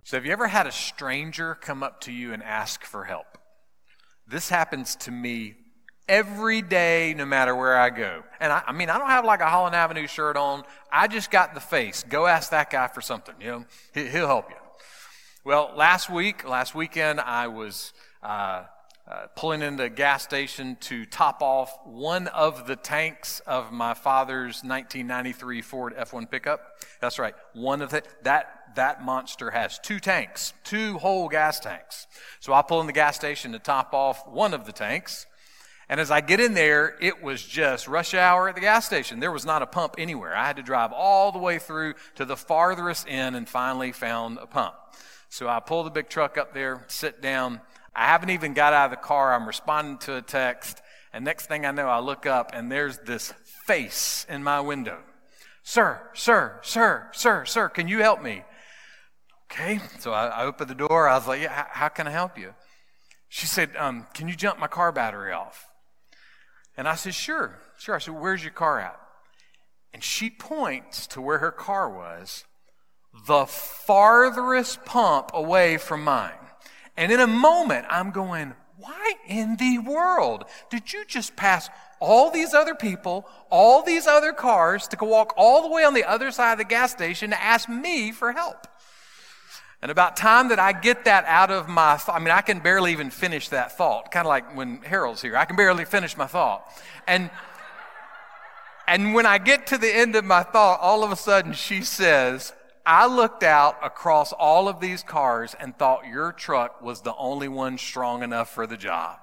So have you ever had a stranger come up to you and ask for help? This happens to me every day, no matter where I go. And I don't have like a Holland Avenue shirt on. I just got the face. Go ask that guy for something. He'll help you. Well, last weekend, I was pulling into a gas station to top off one of the tanks of my father's 1993 Ford F-1 pickup. That's right. One of that monster has two tanks, two whole gas tanks. So I pull in the gas station to top off one of the tanks. And as I get in there, it was just rush hour at the gas station. There was not a pump anywhere. I had to drive all the way through to the farthest end and finally found a pump. So I pull the big truck up there, sit down. I haven't even got out of the car. I'm responding to a text. And next thing I know, I look up and there's this face in my window. Sir, can you help me? Okay. So I opened the door. I was like, yeah, how can I help you? She said, can you jump my car battery off? And I said, sure. I said, where's your car at? And she points to where her car was, the farthest pump away from mine. And in a moment, I'm going, why in the world did you just pass all these other people, all these other cars to go walk all the way on the other side of the gas station to ask me for help? And about time that I get that out of my I can barely even finish that thought. Kind of like when Harold's here. I can barely finish my thought. And when I get to the end of my thought, all of a sudden she says, I looked out across all of these cars and thought your truck was the only one strong enough for the job.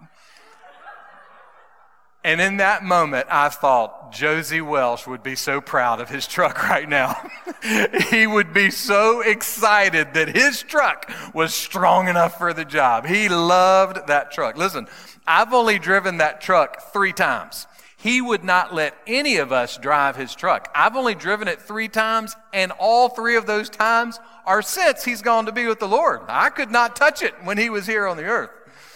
And in that moment, I thought Josie Welsh would be so proud of his truck right now. He would be so excited that his truck was strong enough for the job. He loved that truck. Listen, I've only driven that truck 3 times. He would not let any of us drive his truck. I've only driven it 3 times, and all 3 of those times are since he's gone to be with the Lord. I could not touch it when he was here on the earth.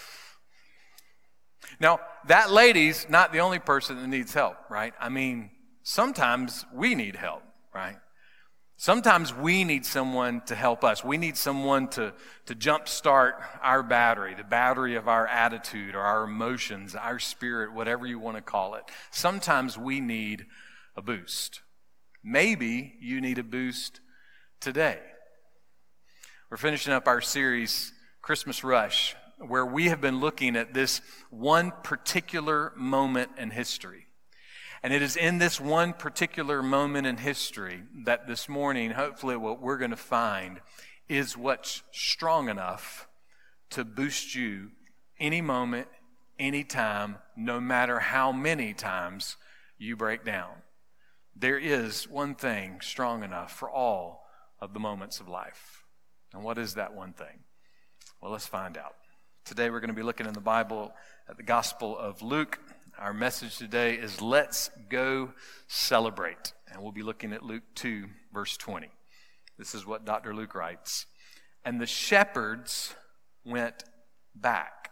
Now, that lady's not the only person that needs help, right? Sometimes we need help, right? Sometimes we need someone to help us. We need someone to jumpstart our battery, the battery of our attitude or our emotions, our spirit, whatever you want to call it. Sometimes we need a boost. Maybe you need a boost today. We're finishing up our series, Christmas Rush, where we have been looking at this one particular moment in history. And it is in this one particular moment in history that this morning, hopefully what we're going to find is what's strong enough to boost you any moment, any time, no matter how many times you break down. There is one thing strong enough for all of the moments of life. And what is that one thing? Well, let's find out. Today we're going to be looking in the Bible at the Gospel of Luke. Our message today is Let's Go Celebrate. And we'll be looking at Luke 2, verse 20. This is what Dr. Luke writes. And the shepherds went back.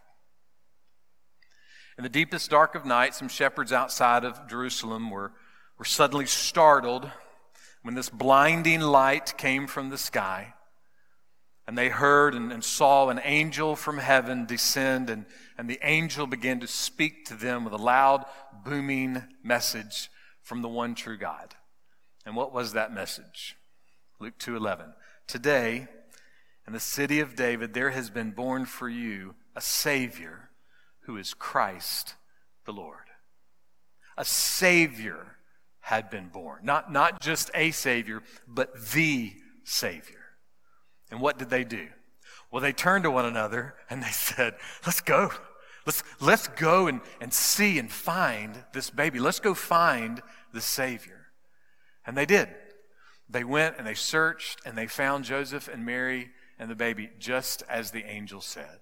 In the deepest dark of night, some shepherds outside of Jerusalem were suddenly startled when this blinding light came from the sky. And they heard and saw an angel from heaven descend, and the angel began to speak to them with a loud, booming message from the one true God. And what was that message? Luke 2:11. Today, in the city of David, there has been born for you a Savior who is Christ the Lord. A Savior had been born. Not just a Savior, but the Savior. And what did they do? Well, they turned to one another and they said, let's go. Let's go and see and find this baby. Let's go find the Savior. And they did. They went and they searched and they found Joseph and Mary and the baby just as the angel said.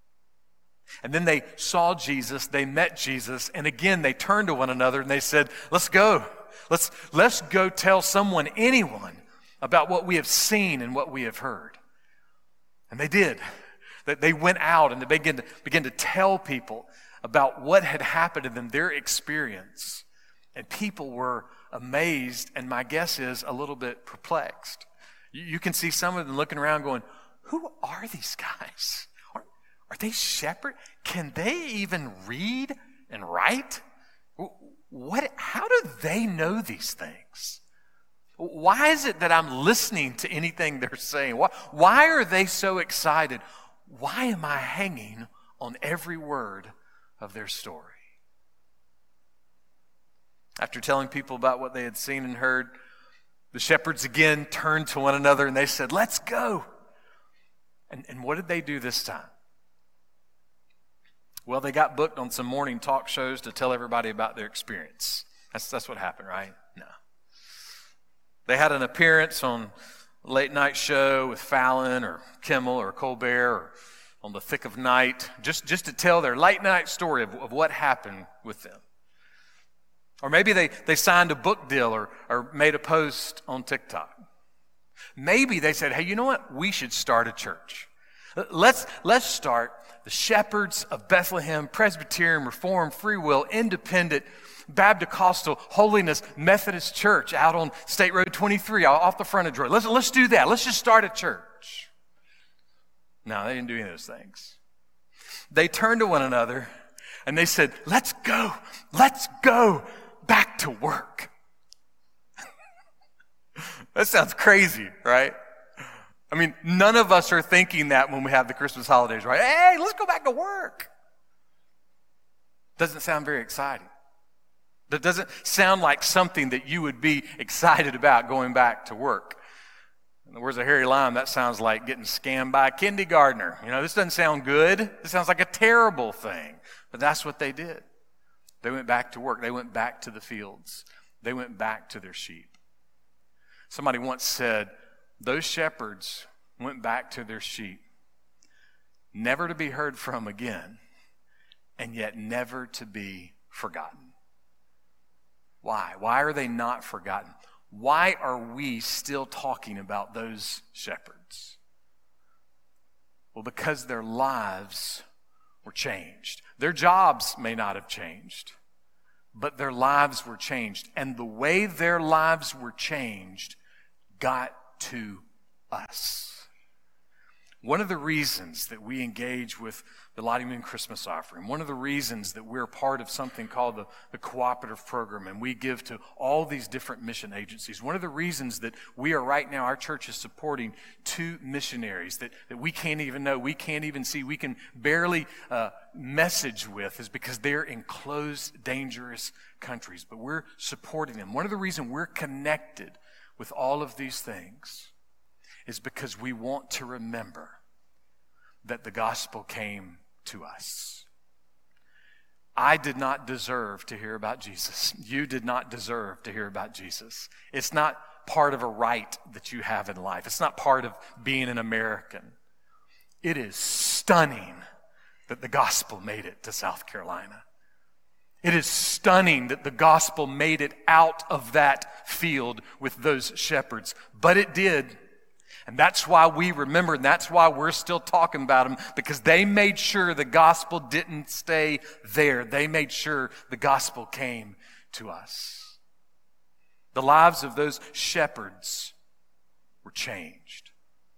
And then they saw Jesus, they met Jesus, and again they turned to one another and they said, let's go. Let's go tell someone, anyone, about what we have seen and what we have heard. And they did. They went out and they began to tell people about what had happened to them, their experience. And people were amazed, and my guess is a little bit perplexed. You can see some of them looking around going, who are these guys? Are they shepherds? Can they even read and write? How do they know these things? Why is it that I'm listening to anything they're saying? Why are they so excited? Why am I hanging on every word of their story? After telling people about what they had seen and heard, the shepherds again turned to one another and they said, let's go. And what did they do this time? Well, they got booked on some morning talk shows to tell everybody about their experience. That's what happened, right? No. They had an appearance on a late night show with Fallon or Kimmel or Colbert or on the Thick of Night, just to tell their late night story of what happened with them. Or maybe they signed a book deal or made a post on TikTok. Maybe they said, hey, you know what? We should start a church. Let's start the Shepherds of Bethlehem, Presbyterian, Reformed, Free Will, Independent, Baptist, Costal, Holiness, Methodist Church out on State Road 23 off the front of Troy. Let's do that. Let's just start a church. No, they didn't do any of those things. They turned to one another and they said, let's go back to work. That sounds crazy, right? I mean, none of us are thinking that when we have the Christmas holidays, right? Hey, let's go back to work. Doesn't sound very exciting. That doesn't sound like something that you would be excited about going back to work. In the words of Harry Lime, that sounds like getting scammed by a kindergartner. You know, this doesn't sound good. This sounds like a terrible thing. But that's what they did. They went back to work. They went back to the fields. They went back to their sheep. Somebody once said, those shepherds went back to their sheep, never to be heard from again, and yet never to be forgotten. Why? Why are they not forgotten? Why are we still talking about those shepherds? Well, because their lives were changed. Their jobs may not have changed, but their lives were changed. And the way their lives were changed got to us. One of the reasons that we engage with the Lottie Moon Christmas offering, one of the reasons that we're part of something called the cooperative program, and we give to all these different mission agencies, one of the reasons that we are right now, our church is supporting 2 missionaries that we can't even know, we can't even see, we can barely message with, is because they're in closed, dangerous countries. But we're supporting them. One of the reasons we're connected with all of these things is because we want to remember that the gospel came to us. I did not deserve to hear about Jesus. You did not deserve to hear about Jesus. It's not part of a right that you have in life. It's not part of being an American. It is stunning that the gospel made it to South Carolina. It is stunning that the gospel made it out of that field with those shepherds. But it did. And that's why we remember, and that's why we're still talking about them, because they made sure the gospel didn't stay there. They made sure the gospel came to us. The lives of those shepherds were changed.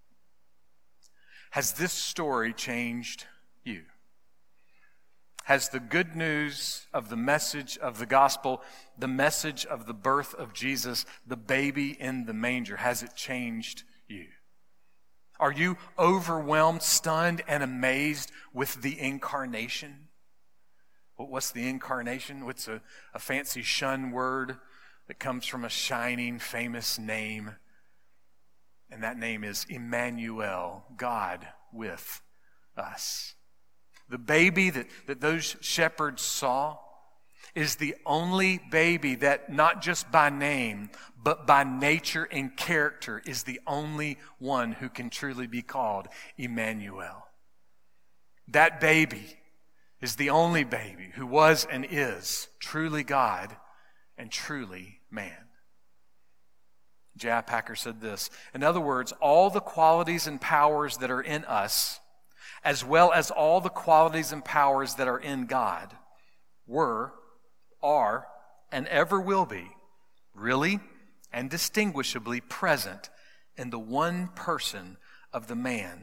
Has this story changed you? Has the good news of the message of the gospel, the message of the birth of Jesus, the baby in the manger, has it changed you? Are you overwhelmed, stunned, and amazed with the incarnation? What's the incarnation? What's a fancy shun word that comes from a shining, famous name? And that name is Emmanuel, God with us. The baby that those shepherds saw is the only baby that, not just by name, but by nature and character, is the only one who can truly be called Emmanuel. That baby is the only baby who was and is truly God and truly man. J.I. Packer said this: in other words, all the qualities and powers that are in us, as well as all the qualities and powers that are in God, were, are, and ever will be, really and distinguishably present in the one person of the man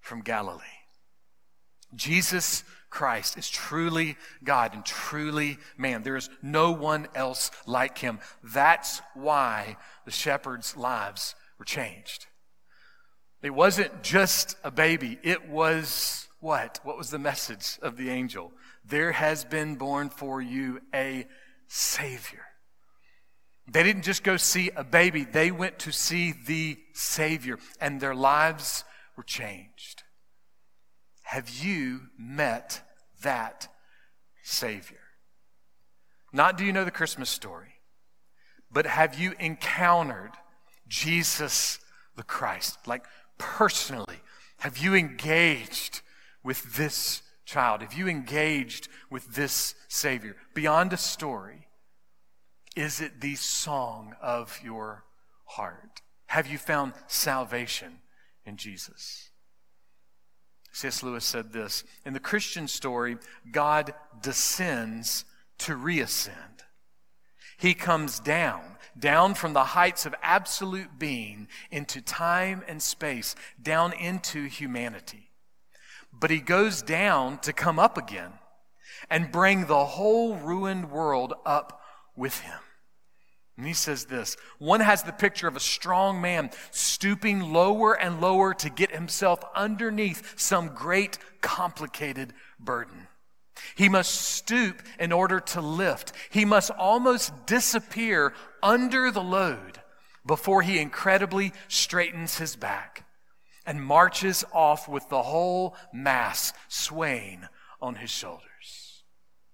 from Galilee. Jesus Christ is truly God and truly man. There is no one else like him. That's why the shepherds' lives were changed. It wasn't just a baby. It was what? What was the message of the angel? There has been born for you a Savior. They didn't just go see a baby. They went to see the Savior, and their lives were changed. Have you met that Savior? Not do you know the Christmas story, but have you encountered Jesus the Christ? Like personally, have you engaged with this child? Have you engaged with this Savior? Beyond a story, is it the song of your heart? Have you found salvation in Jesus? C.S. Lewis said this: in the Christian story, God descends to reascend. He comes down from the heights of absolute being into time and space, down into humanity. But he goes down to come up again and bring the whole ruined world up with him. And he says this: one has the picture of a strong man stooping lower and lower to get himself underneath some great complicated burden. He must stoop in order to lift. He must almost disappear under the load before he incredibly straightens his back and marches off with the whole mass swaying on his shoulders.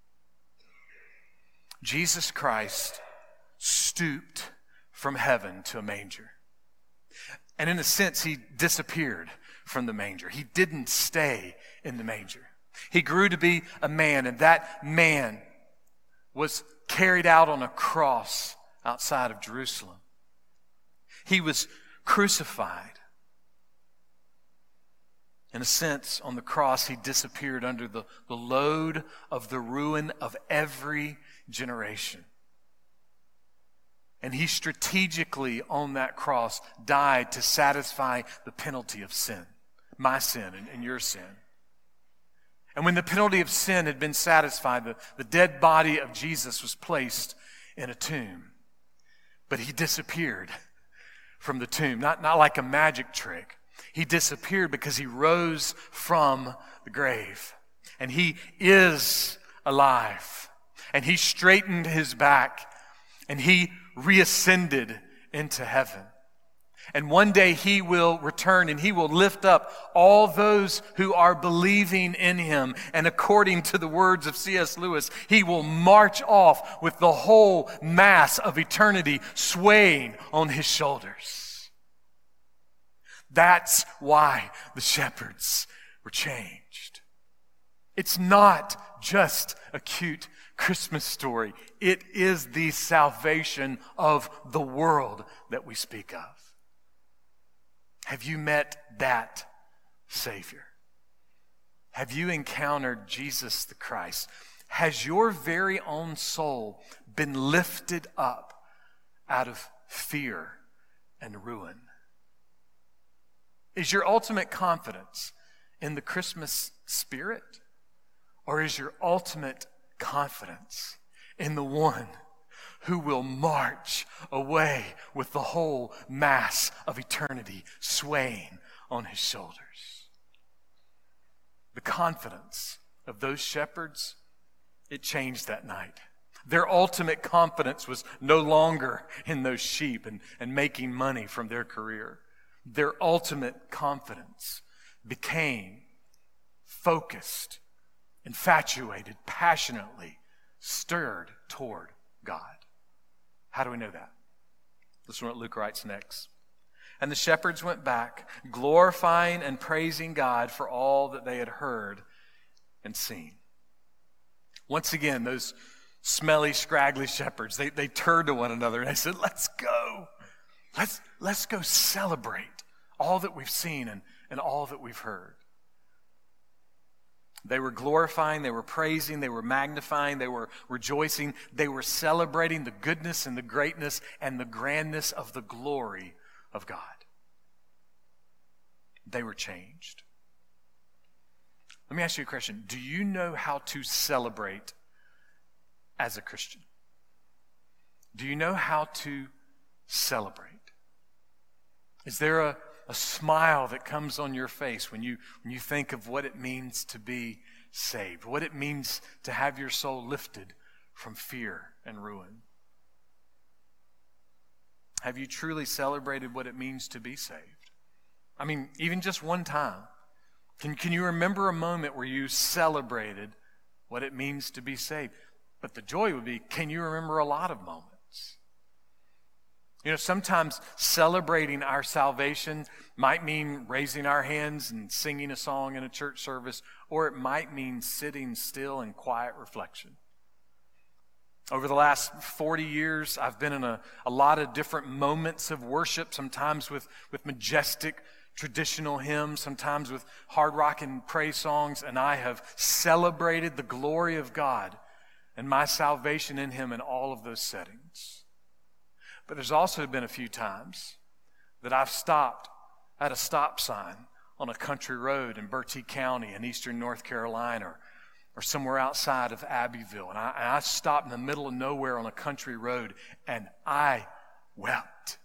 Jesus Christ stooped from heaven to a manger. And in a sense, he disappeared from the manger. He didn't stay in the manger. He grew to be a man, and that man was carried out on a cross outside of Jerusalem. He was crucified. In a sense, on the cross, he disappeared under the load of the ruin of every generation. And he strategically, on that cross, died to satisfy the penalty of sin, my sin and your sin. And when the penalty of sin had been satisfied, the dead body of Jesus was placed in a tomb. But he disappeared from the tomb, not like a magic trick. He disappeared because he rose from the grave. And he is alive. And he straightened his back. And he reascended into heaven. And one day he will return and he will lift up all those who are believing in him. And according to the words of C.S. Lewis, he will march off with the whole mass of eternity swaying on his shoulders. That's why the shepherds were changed. It's not just a cute Christmas story. It is the salvation of the world that we speak of. Have you met that Savior? Have you encountered Jesus the Christ? Has your very own soul been lifted up out of fear and ruin? Is your ultimate confidence in the Christmas spirit? Or is your ultimate confidence in the one who will march away with the whole mass of eternity swaying on his shoulders? The confidence of those shepherds, it changed that night. Their ultimate confidence was no longer in those sheep and making money from their career. Their ultimate confidence became focused, infatuated, passionately stirred toward God. How do we know that? Listen to what Luke writes next. And the shepherds went back, glorifying and praising God for all that they had heard and seen. Once again, those smelly, scraggly shepherds, they turned to one another and they said, let's go. Let's go celebrate all that we've seen and all that we've heard. They were glorifying, they were praising, they were magnifying, they were rejoicing, they were celebrating the goodness and the greatness and the grandness of the glory of God. They were changed. Let me ask you a question. Do you know how to celebrate as a Christian? Do you know how to celebrate? Is there a smile that comes on your face when you think of what it means to be saved, what it means to have your soul lifted from fear and ruin? Have you truly celebrated what it means to be saved? I mean, even just one time. Can you remember a moment where you celebrated what it means to be saved? But the joy would be, can you remember a lot of moments? You know, sometimes celebrating our salvation might mean raising our hands and singing a song in a church service, or it might mean sitting still in quiet reflection. Over the last 40 years, I've been in a lot of different moments of worship, sometimes with majestic traditional hymns, sometimes with hard rock and praise songs, and I have celebrated the glory of God and my salvation in Him in all of those settings. But there's also been a few times that I've stopped at a stop sign on a country road in Bertie County in eastern North Carolina or somewhere outside of Abbeville. And I stopped in the middle of nowhere on a country road and I wept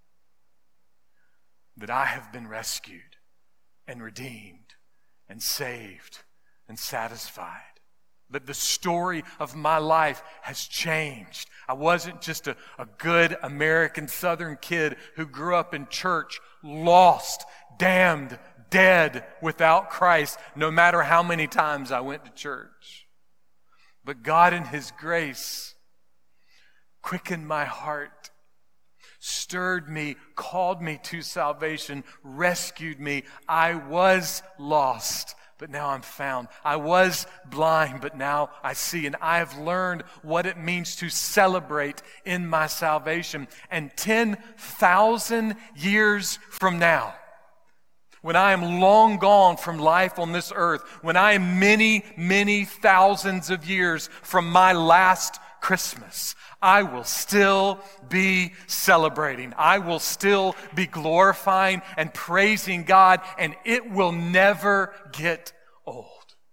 that I have been rescued and redeemed and saved and satisfied. That the story of my life has changed. I wasn't just a good American Southern kid who grew up in church, lost, damned, dead without Christ, no matter how many times I went to church. But God in His grace quickened my heart, stirred me, called me to salvation, rescued me. I was lost, but now I'm found. I was blind, but now I see. And I have learned what it means to celebrate in my salvation. And 10,000 years from now, when I am long gone from life on this earth, when I am many, many thousands of years from my last Christmas, I will still be celebrating. I will still be glorifying and praising God, and it will never get old.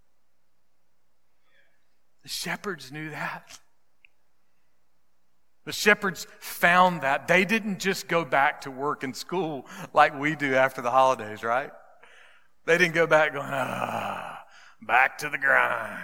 The shepherds knew that. The shepherds found that. They didn't just go back to work and school like we do after the holidays, right? They didn't go back going, back to the grind.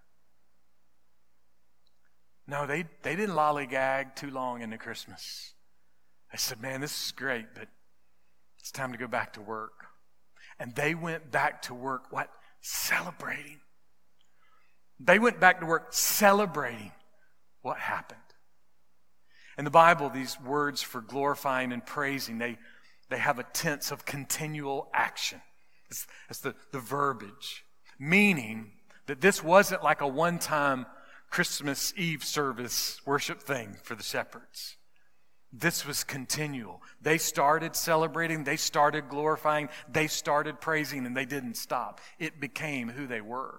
No, they didn't lollygag too long into Christmas. They said, man, this is great, but it's time to go back to work. And they went back to work, what? Celebrating. They went back to work celebrating what happened. In the Bible, these words for glorifying and praising, they have a tense of continual action. It's the verbiage, meaning that this wasn't like a one-time Christmas Eve service worship thing for the shepherds. This was continual. They started celebrating, they started glorifying, they started praising, and they didn't stop. It became who they were.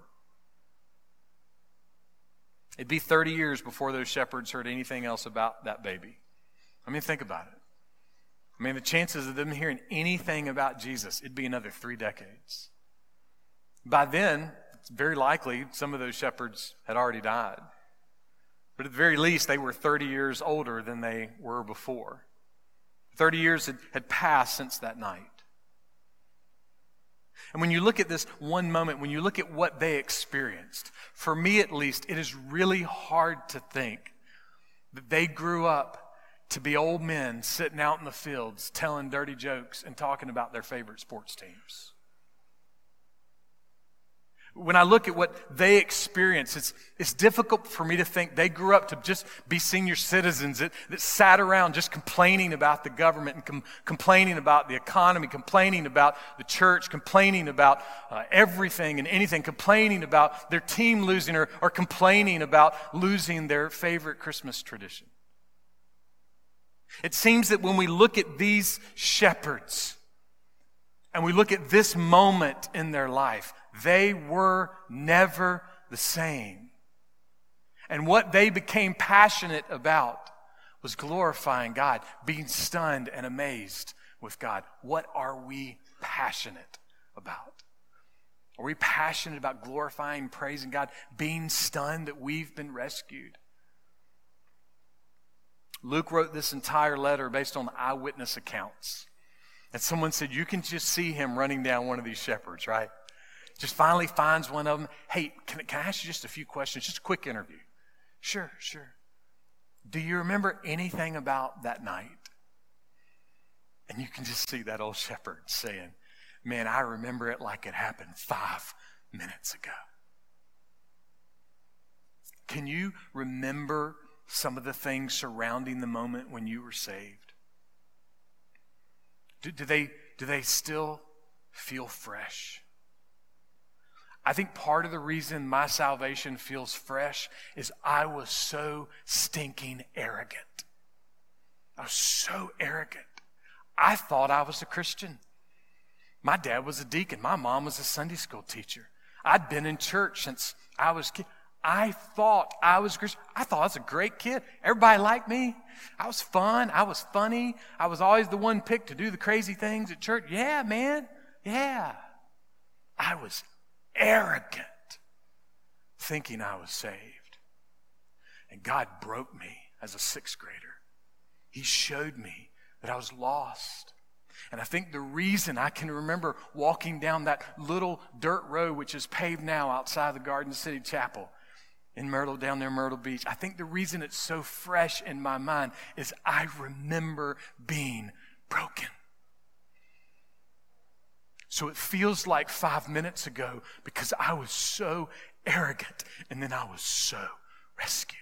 It'd be 30 years before those shepherds heard anything else about that baby. I mean, think about it. I mean, the chances of them hearing anything about Jesus, it'd be another 3 decades. By then, it's very likely some of those shepherds had already died. But at the very least, they were 30 years older than they were before. 30 years had passed since that night. And when you look at this one moment, when you look at what they experienced, for me at least, it is really hard to think that they grew up to be old men sitting out in the fields telling dirty jokes and talking about their favorite sports teams. When I look at what they experienced, it's difficult for me to think they grew up to just be senior citizens that sat around just complaining about the government and complaining about the economy, complaining about the church, complaining about everything and anything, complaining about their team losing or complaining about losing their favorite Christmas tradition. It seems that when we look at these shepherds and we look at this moment in their life, they were never the same. And what they became passionate about was glorifying God, being stunned and amazed with God. What are we passionate about? Are we passionate about glorifying, praising God, being stunned that we've been rescued? Luke wrote this entire letter based on eyewitness accounts. And someone said, you can just see him running down one of these shepherds, right? Just finally finds one of them. Hey, can I ask you just a few questions? Just a quick interview. Sure. Do you remember anything about that night? And you can just see that old shepherd saying, man, I remember it like it happened 5 minutes ago. Can you remember some of the things surrounding the moment when you were saved? Do they still feel fresh? I think part of the reason my salvation feels fresh is I was so stinking arrogant. I was so arrogant. I thought I was a Christian. My dad was a deacon. My mom was a Sunday school teacher. I'd been in church since I was a kid. I thought I was a Christian. I thought I was a great kid. Everybody liked me. I was fun. I was funny. I was always the one picked to do the crazy things at church. Yeah, man. Yeah. I was arrogant, thinking I was saved. And God broke me as a 6th grader. He showed me that I was lost. And I think the reason I can remember walking down that little dirt road, which is paved now outside the Garden City Chapel in Myrtle, down there, Myrtle Beach. I think the reason it's so fresh in my mind is I remember being broken. So it feels like 5 minutes ago because I was so arrogant and then I was so rescued.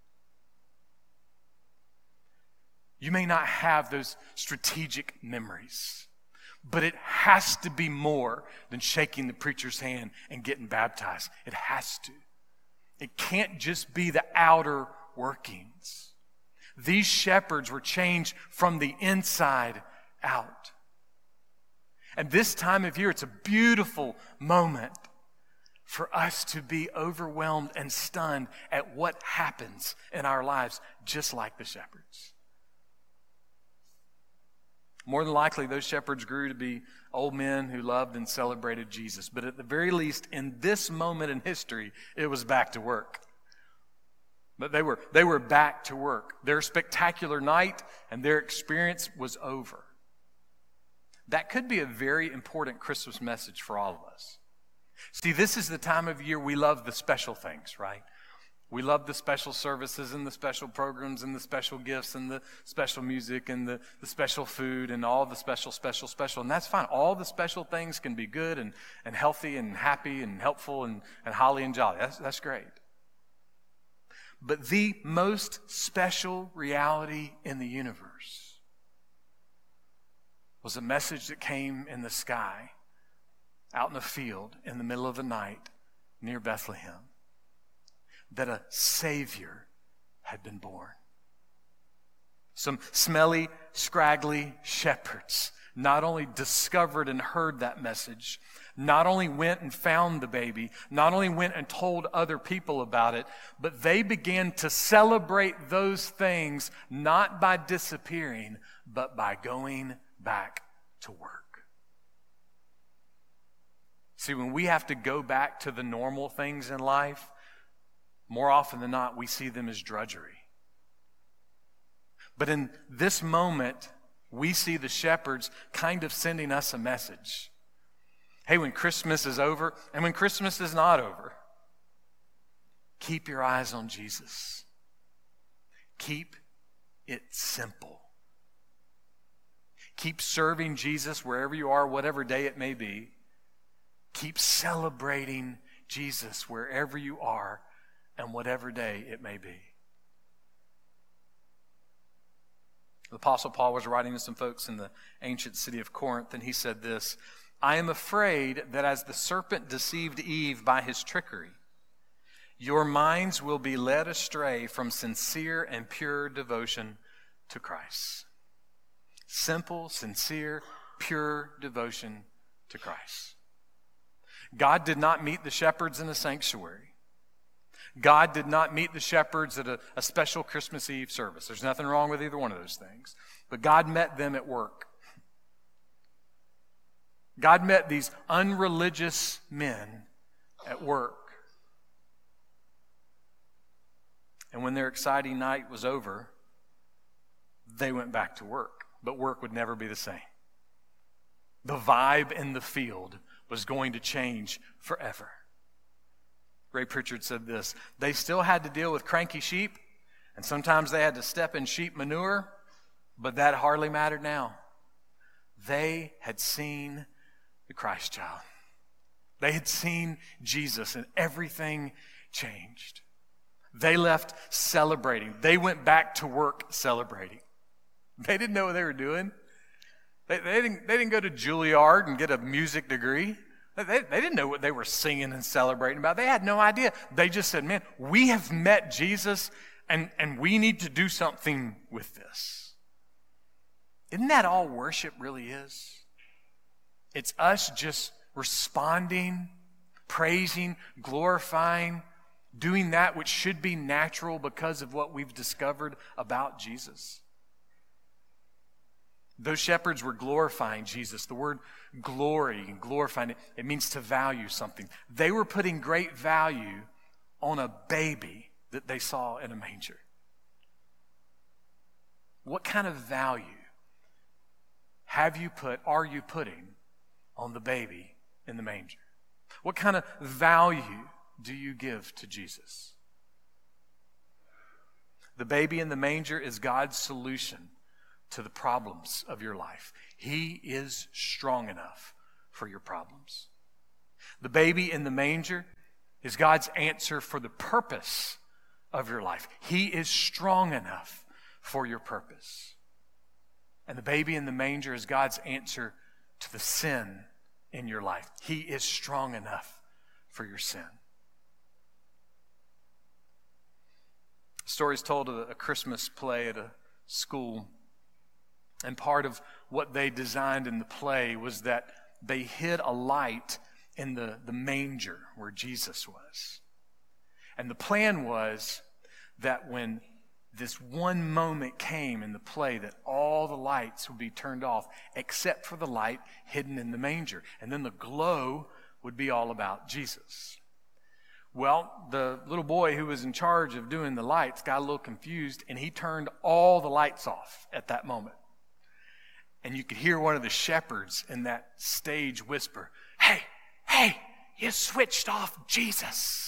You may not have those strategic memories, but it has to be more than shaking the preacher's hand and getting baptized. It has to. It can't just be the outer workings. These shepherds were changed from the inside out. And this time of year, it's a beautiful moment for us to be overwhelmed and stunned at what happens in our lives, just like the shepherds. More than likely, those shepherds grew to be old men who loved and celebrated Jesus. But at the very least, in this moment in history, it was back to work. But they were back to work. Their spectacular night and their experience was over. That could be a very important Christmas message for all of us. See, this is the time of year we love the special things, right? We love the special services and the special programs and the special gifts and the special music and the special food and all the special. And that's fine. All the special things can be good and healthy and happy and helpful and holly and jolly. That's great. But the most special reality in the universe was a message that came in the sky, out in a field, in the middle of the night, near Bethlehem, that a Savior had been born. Some smelly, scraggly shepherds not only discovered and heard that message, not only went and found the baby, not only went and told other people about it, but they began to celebrate those things not by disappearing, but by going back to work. See, when we have to go back to the normal things in life, more often than not, we see them as drudgery. But in this moment, we see the shepherds kind of sending us a message. Hey, when Christmas is over, and when Christmas is not over, keep your eyes on Jesus. Keep it simple. Keep serving Jesus wherever you are, whatever day it may be. Keep celebrating Jesus wherever you are and whatever day it may be. The Apostle Paul was writing to some folks in the ancient city of Corinth, and he said this, I am afraid that as the serpent deceived Eve by his trickery, your minds will be led astray from sincere and pure devotion to Christ. Simple, sincere, pure devotion to Christ. God did not meet the shepherds in a sanctuary. God did not meet the shepherds at a special Christmas Eve service. There's nothing wrong with either one of those things. But God met them at work. God met these unreligious men at work. And when their exciting night was over, they went back to work. But work would never be the same. The vibe in the field was going to change forever. Ray Pritchard said this: they still had to deal with cranky sheep, and sometimes they had to step in sheep manure, but that hardly mattered now. They had seen the Christ child. They had seen Jesus, and everything changed. They left celebrating. They went back to work celebrating. They didn't know what they were doing. They didn't go to Juilliard and get a music degree. They didn't know what they were singing and celebrating about. They had no idea. They just said, man, we have met Jesus, and we need to do something with this. Isn't that all worship really is? It's us just responding, praising, glorifying, doing that which should be natural because of what we've discovered about Jesus. Those shepherds were glorifying Jesus. The word glory and glorifying, it means to value something. They were putting great value on a baby that they saw in a manger. What kind of value are you putting on the baby in the manger? What kind of value do you give to Jesus? The baby in the manger is God's solution to the problems of your life. He is strong enough for your problems. The baby in the manger is God's answer for the purpose of your life. He is strong enough for your purpose. And the baby in the manger is God's answer to the sin in your life. He is strong enough for your sin. A story is told of a Christmas play at a school. And part of what they designed in the play was that they hid a light in the manger where Jesus was. And the plan was that when this one moment came in the play, that all the lights would be turned off except for the light hidden in the manger. And then the glow would be all about Jesus. Well, the little boy who was in charge of doing the lights got a little confused, and he turned all the lights off at that moment. And you could hear one of the shepherds in that stage whisper, hey, you switched off Jesus.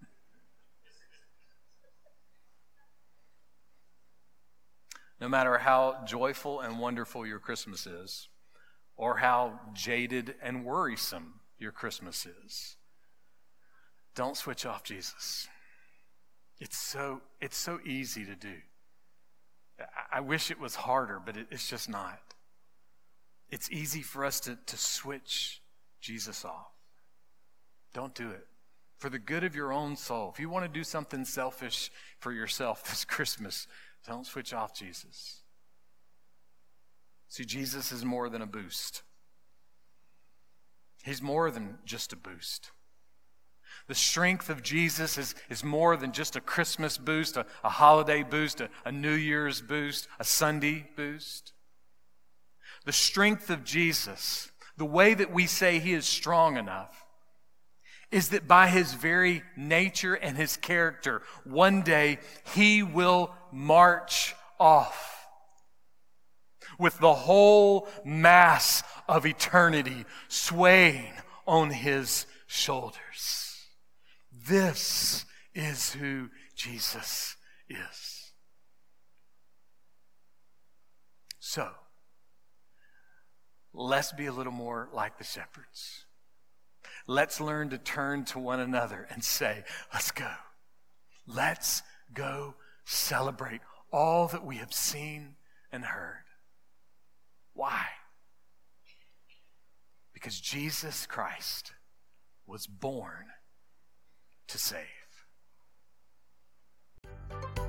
No matter how joyful and wonderful your Christmas is, or how jaded and worrisome your Christmas is, don't switch off Jesus. It's so easy to do. I wish it was harder, but it's just not. It's easy for us to switch Jesus off. Don't do it. For the good of your own soul. If you want to do something selfish for yourself this Christmas, don't switch off Jesus. See, Jesus is more than a boost. He's more than just a boost. The strength of Jesus is more than just a Christmas boost, a holiday boost, a New Year's boost, a Sunday boost. The strength of Jesus, the way that we say he is strong enough, is that by his very nature and his character, one day he will march off with the whole mass of eternity swaying on his shoulders. This is who Jesus is. So, let's be a little more like the shepherds. Let's learn to turn to one another and say, let's go. Let's go celebrate all that we have seen and heard. Why? Because Jesus Christ was born to save.